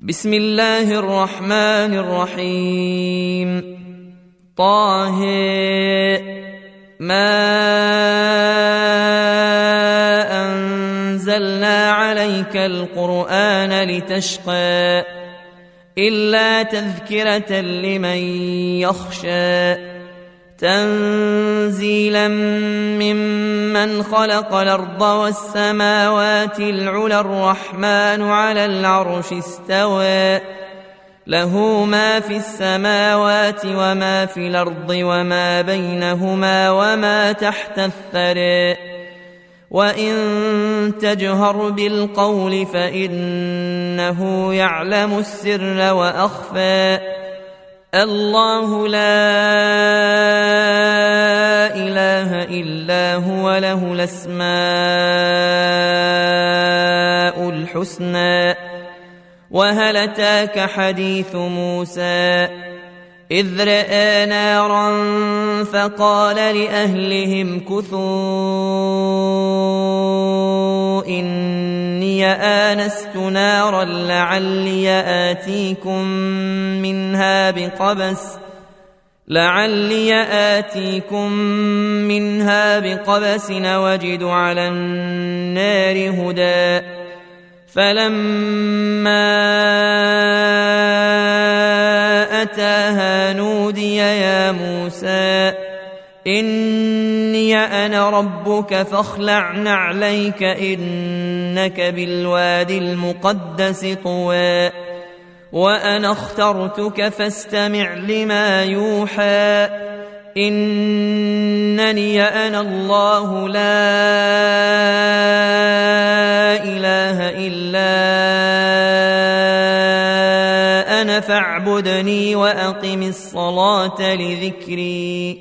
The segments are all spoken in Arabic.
بسم الله الرحمن الرحيم. طه ما أنزلنا عليك القرآن لتشقى إلا تذكرة لمن يخشى تنزيلا ممن خلق الأرض والسماوات العلى الرحمن على العرش استوى له ما في السماوات وما في الأرض وما بينهما وما تحت الثرى وإن تجهر بالقول فإنه يعلم السر وأخفى الله لا إله إلا هو له الأسماء الحسنى وهل أتاك حديث موسى إذ رأى نارا فقال لأهلهم كثوا إني آنست نارا لعلي آتيكم منها بقبس وجد على النار هدى فلما أتاها نودي يا موسى إني أنا ربك فاخلع نعليك إنك بالوادي المقدس طوى وأنا اخترتك فاستمع لما يوحى إنني أنا الله لا إله إلا أنا فاعبدني وأقم الصلاة لذكري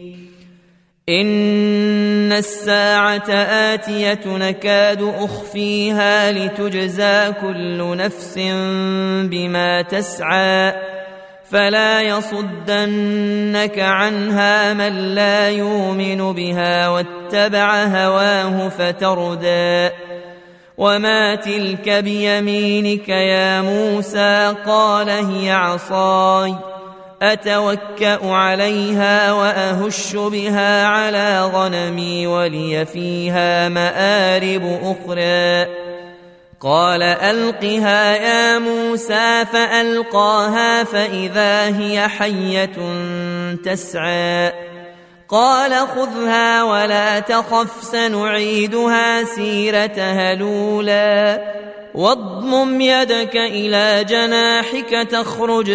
إن الساعة آتية نكاد أخفيها لتجزى كل نفس بما تسعى فلا يصدنك عنها من لا يؤمن بها واتبع هواه فتردى وما تلك بيمينك يا موسى قال هي عصاي أتوكأ عليها وأهش بها على غنمي ولي فيها مآرب أخرى قال ألقها يا موسى فألقاها فإذا هي حية تسعى قال خذها ولا تخف سنعيدها سيرتها الأولى واضمم يدك إلى جناحك تخرج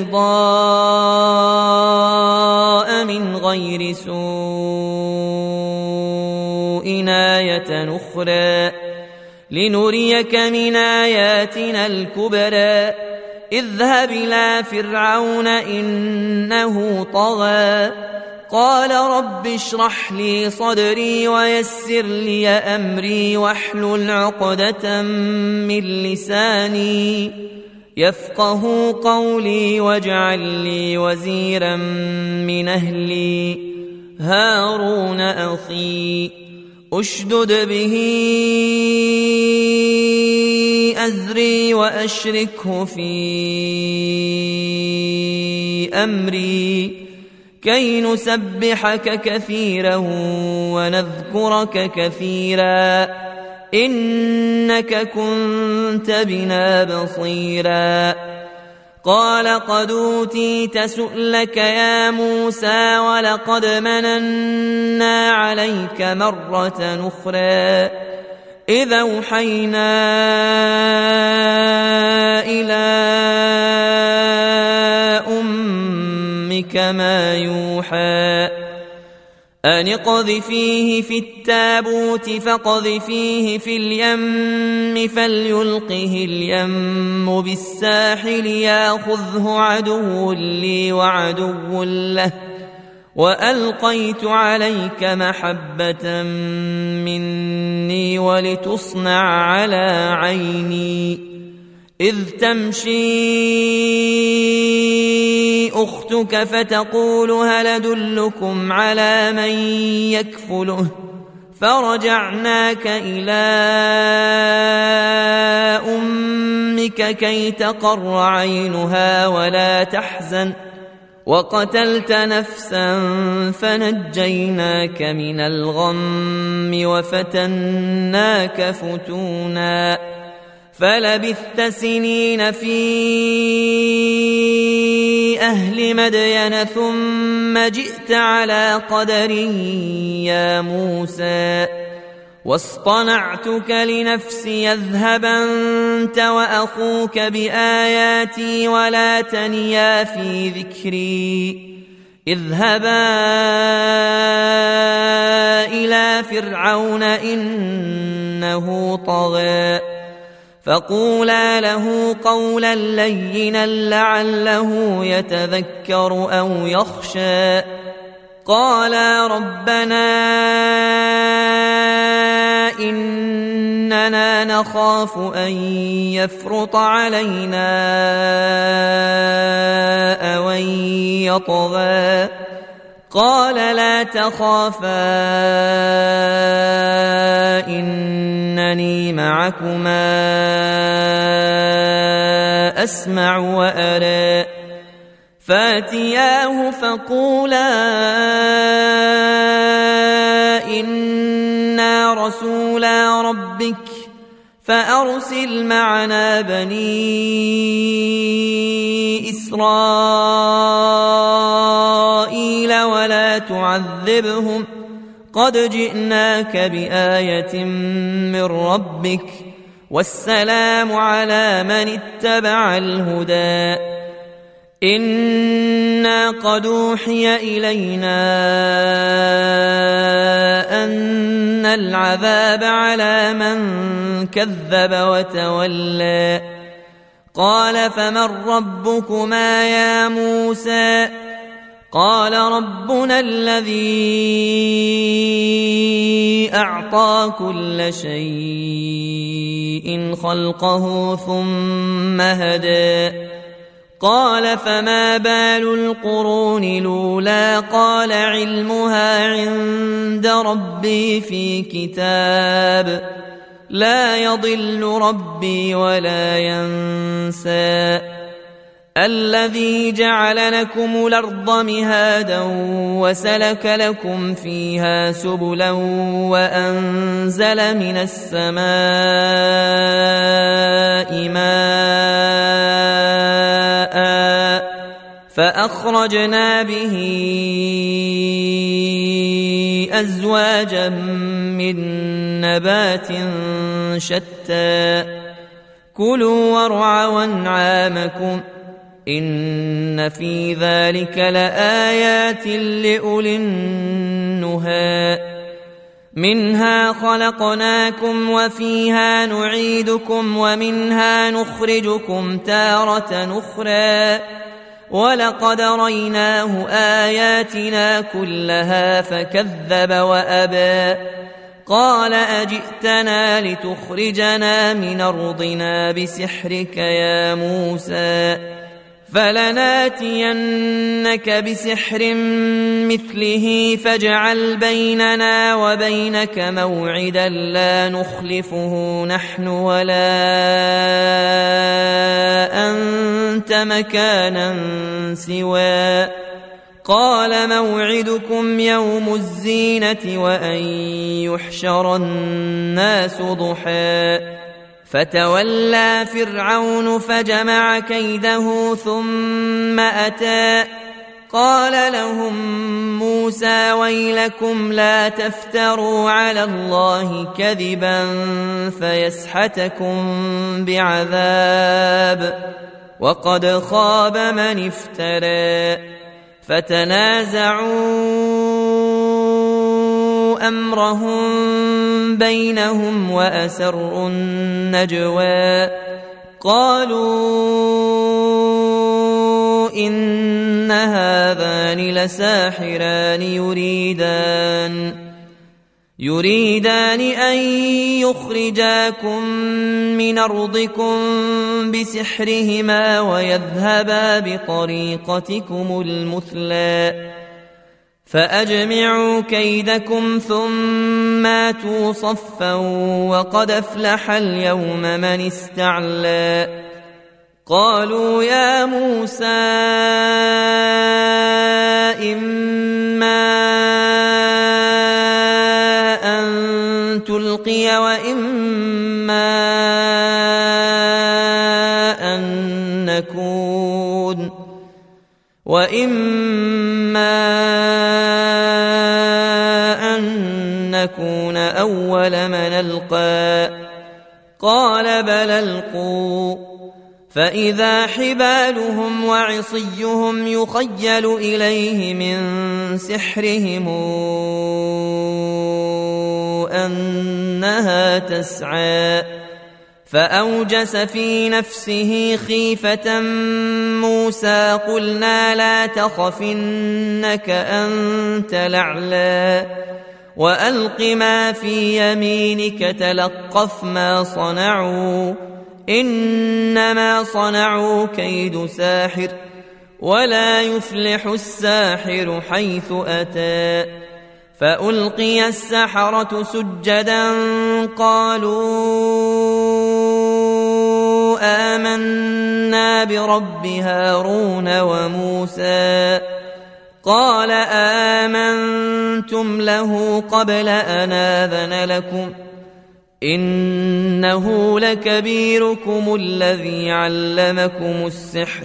بيضاء من غير سوء آية أخرى لنريك من آياتنا الكبرى اذهب إلى فرعون إنه طغى قال رب اشرح لي صدري ويسر لي أمري واحلل عقدة من لساني يفقه قولي واجعل لي وزيرا من أهلي هارون أخي أشدد به أزري وأشركه في أمري كي نسبحك كثيرا ونذكرك كثيرا إنك كنت بنا بصيرا قال قد أوتيت سؤلك يا موسى ولقد مننا عليك مرة أخرى إذا أوحينا إلى أمك ما يوحى أن اقذفيه في التابوت فاقذفيه في اليم فليلقه اليم بالساحل ياخذه عدو لي وعدو له وألقيت عليك محبة مني ولتصنع على عيني إذ تمشي أختك فتقول هل أدلكم على من يكفله فرجعناك إلى أمك كي تقر عينها ولا تحزن وقتلت نفسا فنجيناك من الغم وفتناك فتونا فلبثت سنين في أهل مدين ثم جئت على قدر يا موسى واصطنعتك لنفسي اذهب أنت وأخوك بآياتي ولا تنيا في ذكري اذهبا إلى فرعون إنه طغى فقولا له قولا لينا لعله يتذكر أو يخشى قالا ربنا إننا نخاف أن يفرط علينا أو أن يطغى قال لا تخافا إنني معكما أسمع وأرى فاتياه فقولا إنا رسولا ربك فأرسل معنا بني إسرائيل ولا تعذبهم قد جئناك بآية من ربك والسلام على من اتبع الهدى إنا قد أوحي إلينا أن العذاب على من كذب وتولى قال فمن ربكما يا موسى قال ربنا الذي أعطى كل شيء خلقه ثم هدى قال فما بال القرون الأولى قال علمها عند ربي في كتاب لا يضل ربي ولا ينسى الذي جعل لكم الأرض مهادا وسلك لكم فيها سبلا وأنزل من السماء ماء فأخرجنا به أزواجا من نبات شتى كلوا وارعوا أنعامكم إن في ذلك لآيات لأولي النهى منها خلقناكم وفيها نعيدكم ومنها نخرجكم تارة أخرى ولقد ريناه آياتنا كلها فكذب وأبى قال أجئتنا لتخرجنا من أرضنا بسحرك يا موسى فلناتينك بسحر مثله فاجعل بيننا وبينك موعدا لا نخلفه نحن ولا أنت مكانا سوى قال موعدكم يوم الزينة وأن يحشر الناس ضحى فتولى فرعون فجمع كيده ثم أتى قال لهم موسى ويلكم لا تفتروا على الله كذبا فيسحتكم بعذاب وقد خاب من افترى فتنازعوا أمرهم بينهم وأسروا النجوى قالوا إن هذان لساحران يريدان أن يخرجاكم من أرضكم بسحرهما ويذهبا بطريقتكم المثلى فأجمعوا كيدكم ثم آتوا صفا وقد أفلح اليوم من استعلى قالوا يا موسى إما أن تلقي وإما أن نكون أول من ألقى قال بل ألقوا فإذا حبالهم وعصيهم يخيل إليه من سحرهم أنها تسعى فأوجس في نفسه خيفة موسى قلنا لا تخف إنك أنت الأعلى وألق ما في يمينك تلقف ما صنعوا إنما صنعوا كيد ساحر ولا يفلح الساحر حيث أتى فألقي السحرة سجدا قالوا آمنا برب هارون وموسى قال آمنتم له قبل أن آذن لكم إنه لكبيركم الذي علمكم السحر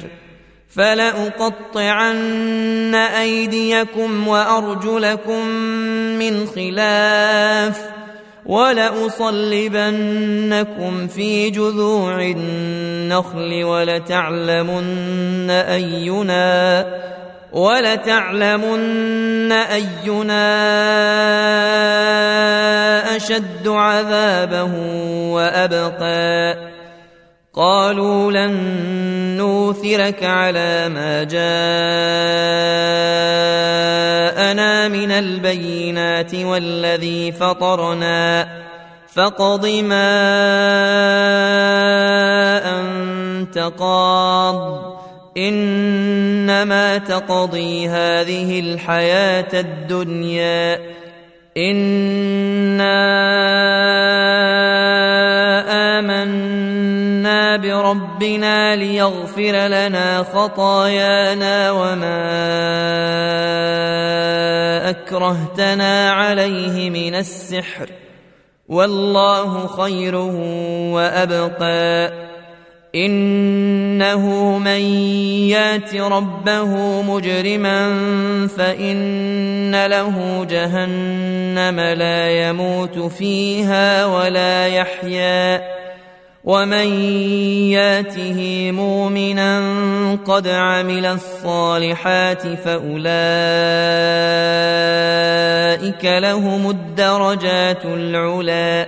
فلأقطعن أيديكم وأرجلكم من خلاف ولأصلبنكم في جذوع النخل ولتعلمن أينا أشد عذابا وأبقى قالوا لن نوثرك على ما جاءنا من البينات والذي فطرنا فاقض ما أنت قاض إنما تقضي هذه الحياة الدنيا إنا آمنا بربنا ليغفر لنا خطايانا وما أكرهتنا عليه من السحر والله خير وأبقى إنه من يات ربه مجرما فإن له جهنم لا يموت فيها ولا يحيا ومن ياته مؤمنا قد عمل الصالحات فأولئك لهم الدرجات العلى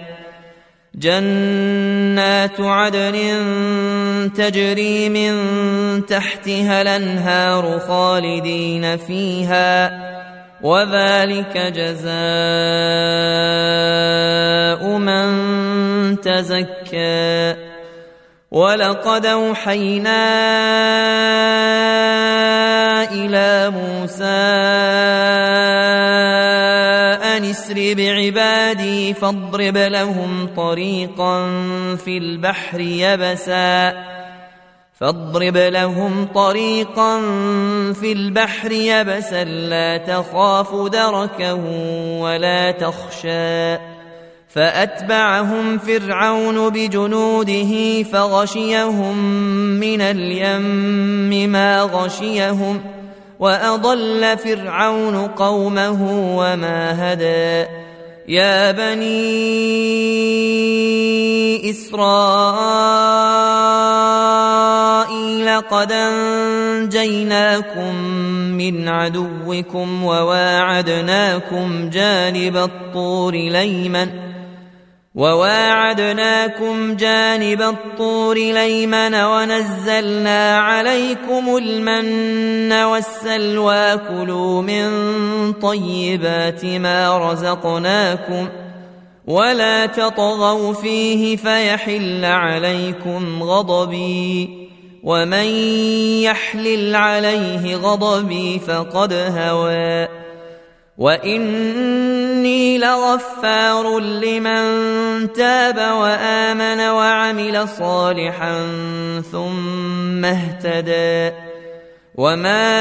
جنات عدن تجري من تحتها الأنهار خالدين فيها وذلك جزاء من تزكى ولقد أوحينا إلى موسى أن اسر بعبادي فاضرب لهم طريقا في البحر يبسا لا تخاف دركا ولا تخشى فأتبعهم فرعون بجنوده فغشيهم من اليم ما غشيهم وأضل فرعون قومه وما هدى يا بني إسرائيل قد أنجيناكم من عدوكم وواعدناكم جانب الطور الأيمن ونزلنا عليكم المن والسلوى كلوا من طيبات ما رزقناكم ولا تطغوا فيه فيحل عليكم غضبي ومن يحلل عليه غضبي فقد هوى وإني لغفار لمن تاب وآمن وعمل صالحا ثم اهتدى وما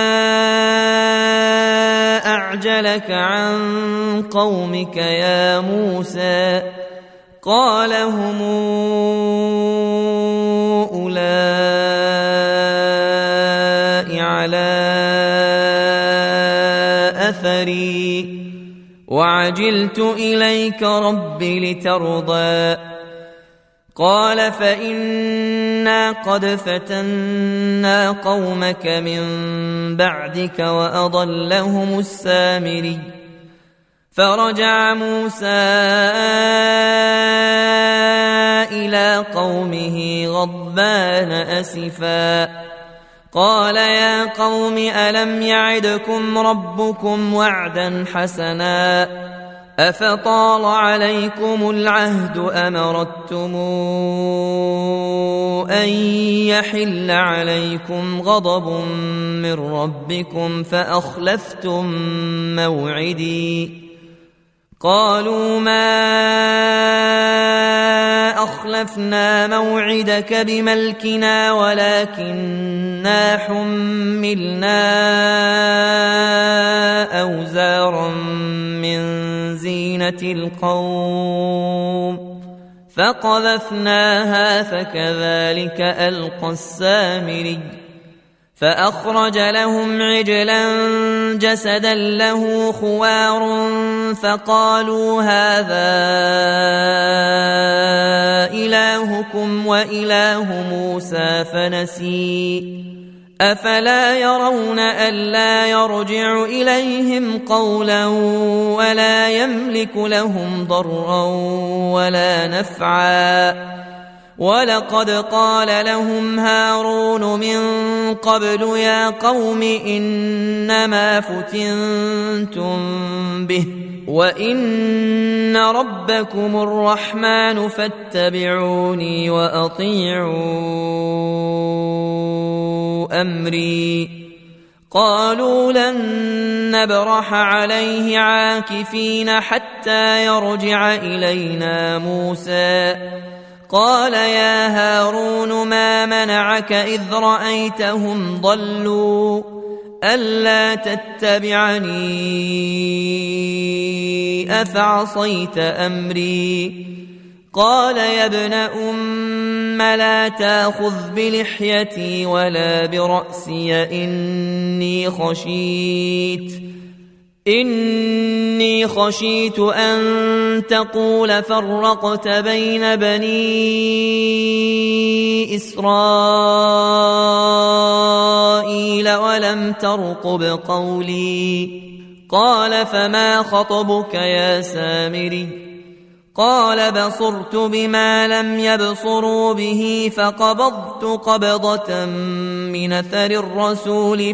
أعجلك عن قومك يا موسى قال هم أولئك على أثري وعجلت إليك رب لترضى قال فإنا قد فتنا قومك من بعدك وأضلهم السامري فرجع موسى إلى قومه غضبان أسفا قال يا قوم ألم يعدكم ربكم وعدا حسنا أفطال عليكم العهد أم أردتم أن يحل عليكم غضب من ربكم فأخلفتم موعدي قالوا ما أخلفنا موعدك بملكنا ولكننا حملنا أوزارا من زينة القوم فقذفناها فكذلك ألقى السامري فأخرج لهم عجلا جسدا له خوار فقالوا هذا إلهكم وإله موسى فنسي أفلا يرون ألا يرجع إليهم قولا ولا يملك لهم ضرا ولا نفعا ولقد قال لهم هارون من قبل يا قوم إنما فتنتم به وإن ربكم الرحمن فاتبعوني وأطيعوا أمري قالوا لن نبرح عليه عاكفين حتى يرجع إلينا موسى قال يا هارون ما منعك إذ رأيتهم ضلوا ألا تتبعني أفعصيت أمري قال يا ابن أم لا تأخذ بلحيتي ولا برأسي إني خشيت أن تقول فرقت بين بني إسرائيل ولم ترقب قولي قال فما خطبك يا سامري قال بصرت بما لم يبصروا به فقبضت قبضة من أثر الرسول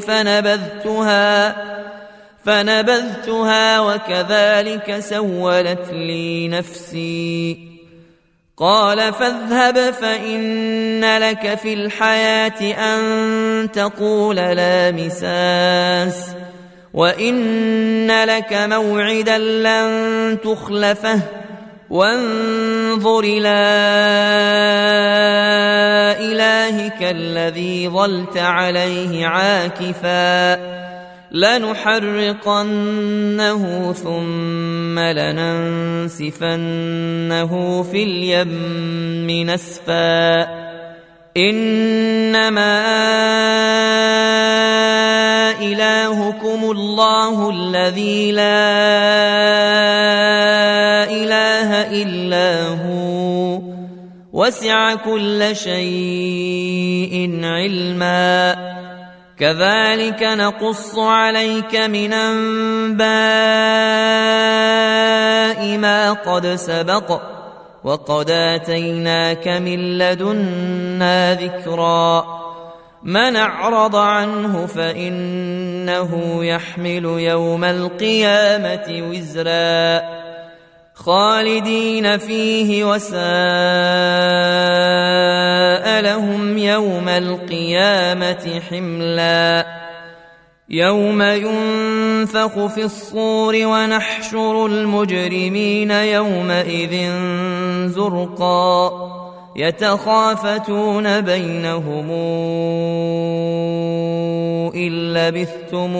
فنبذتها وكذلك سولت لي نفسي قال فاذهب فإن لك في الحياة أن تقول لا مساس وإن لك موعدا لن تخلفه وانظر إلى إلهك الذي ظلت عليه عاكفا لنحرقنه ثم لننسفنه في اليم نسفا إنما إلهكم الله الذي لا إله إلا هو وسع كل شيء علما كذلك نقص عليك من أنباء ما قد سبق وقد آتيناك من لدنا ذكرا من أعرض عنه فإنه يحمل يوم القيامة وزرا خالدين فيه وساء لهم يوم القيامة حملا يوم ينفخ في الصور ونحشر المجرمين يومئذ زرقا يتخافتون بينهم إن لبثتم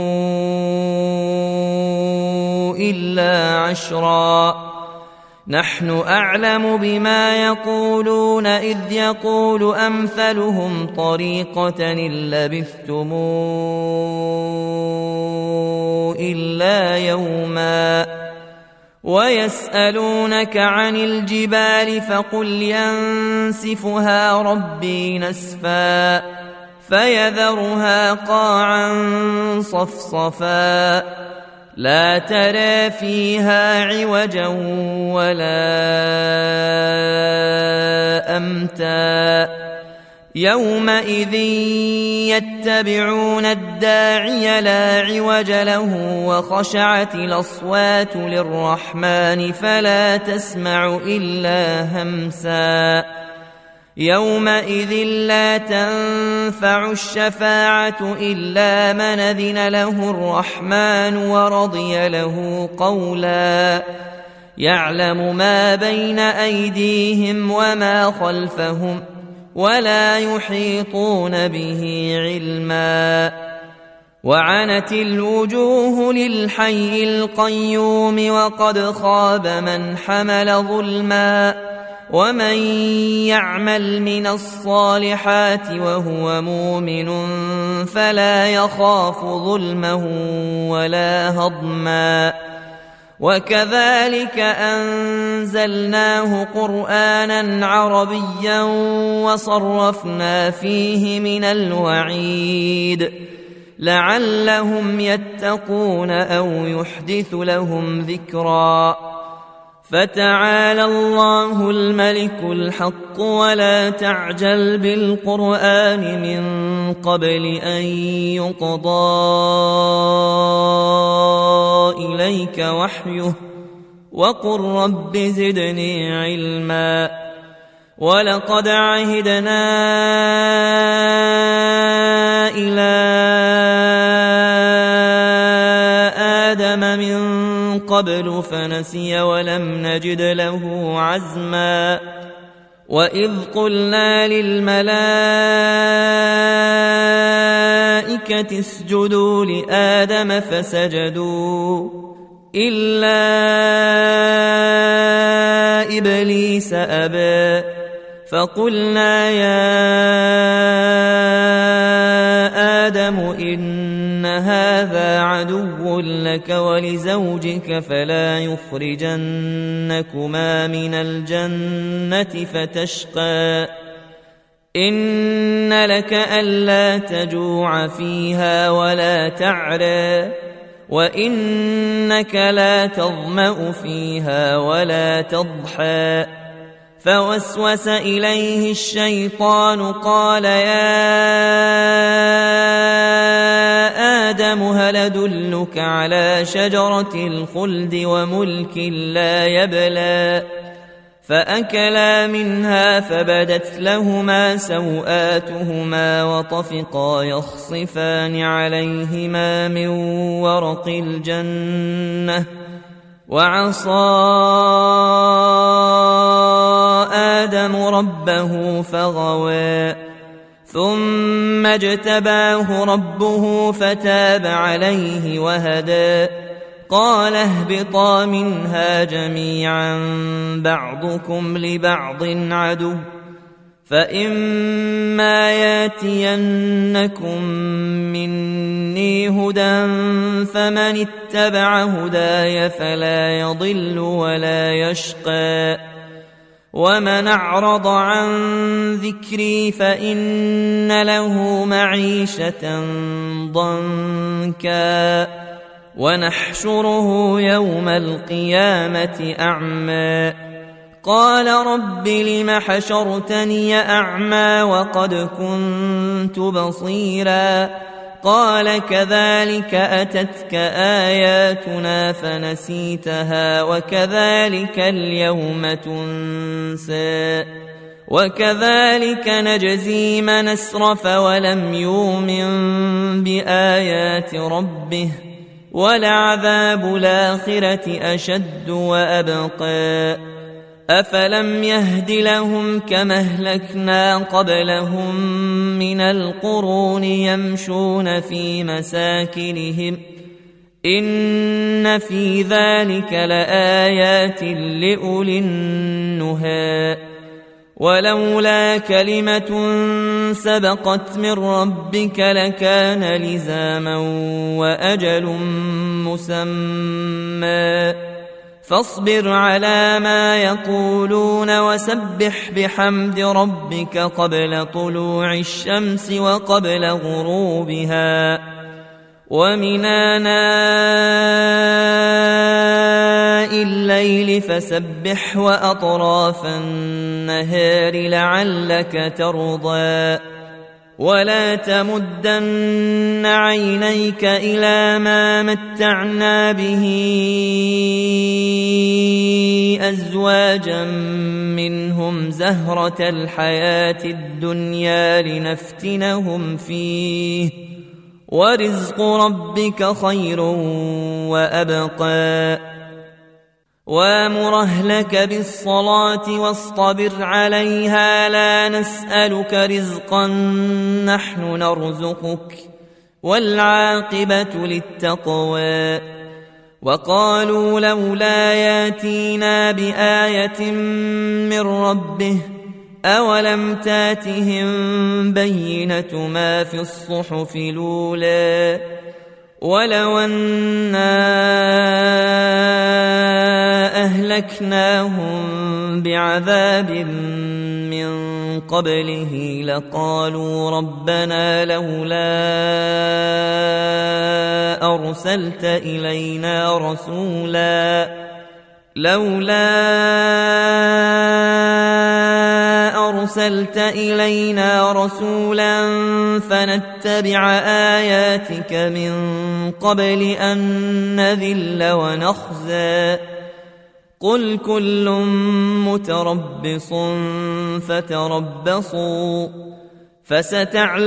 إلا عشرا نحن أعلم بما يقولون إذ يقول أمثلهم طريقة إن لبثتم إلا يوما ويسألونك عن الجبال فقل ينسفها ربي نسفا فيذرها قاعا صفصفا لا ترى فيها عوجا ولا أمتا يومئذ يتبعون الداعي لا عوج له وخشعت الأصوات للرحمن فلا تسمع إلا همسا يومئذ لا تنفع الشفاعة إلا من أذن له الرحمن ورضي له قولا يعلم ما بين أيديهم وما خلفهم ولا يحيطون به علما وعنت الوجوه للحي القيوم وقد خاب من حمل ظلما ومن يعمل من الصالحات وهو مؤمن فلا يخاف ظلما ولا هضما وكذلك أنزلناه قرآنا عربيا وصرفنا فيه من الوعيد لعلهم يتقون أو يحدث لهم ذكرا فتعالى الله الملك الحق ولا تعجل بالقرآن من قبل أن يقضى إليك وحيه وقل رب زدني علما ولقد عهدنا إلى آدم من قبل فنسي ولم نجد له عزما وإذ قلنا للملائكة اسجدوا لآدم فسجدوا إلا إبليس أبى فقلنا يا آدم إن هذا عدو لك ولزوجك فلا يخرجنكما من الجنة فتشقى إن لك ألا تجوع فيها ولا تعرى وإنك لا تظمأ فيها ولا تضحى فوسوس إليه الشيطان قال يا آدم هل أدلك على شجرة الخلد وملك لا يبلى فأكلا منها فبدت لهما سوآتهما وطفقا يخصفان عليهما من ورق الجنة وعصى آدم ربه فغوى ثم اجتباه ربه فتاب عليه وهدى قال اهبطا منها جميعا بعضكم لبعض عدو فإما ياتينكم مني هدى فمن اتبع هداي فلا يضل ولا يشقى ومن أعرض عن ذكري فإن له معيشة ضنكا ونحشره يوم القيامة أعمى قال رب لم حشرتني أعمى وقد كنت بصيرا قال كذلك أتتك آياتنا فنسيتها وكذلك اليوم تنسى وكذلك نجزي من أسرف ولم يؤمن بآيات ربه ولعذاب الآخرة أشد وأبقى أفلم يهد لهم كما أهلكنا قبلهم من القرون يمشون في مساكنهم إن في ذلك لآيات لأولي النهى ولولا كلمة سبقت من ربك لكان لزاما وأجل مسمى فاصبر على ما يقولون وسبح بحمد ربك قبل طلوع الشمس وقبل غروبها ومن آناء الليل فسبح وأطراف النهار لعلك ترضى ولا تمدن عينيك إلى ما متعنا به أزواجا منهم زهرة الحياة الدنيا لنفتنهم فيه ورزق ربك خير وأبقى وامر أهلك بالصلاة واصطبر عليها لا نسألك رزقا نحن نرزقك والعاقبة للتقوى وقالوا لولا ياتينا بآية من ربه أولم تاتهم بينة ما في الصحف الأولى ولو أنا أهلكناهم بعذاب من قبله لقالوا ربنا لولا أرسلت إلينا رسولا فنتبع آياتك من قبل أن نذل ونخزى قل كل متربص فتربصوا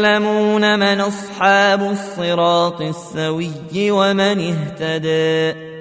فستعلمون من أصحاب الصراط السوي ومن اهتدى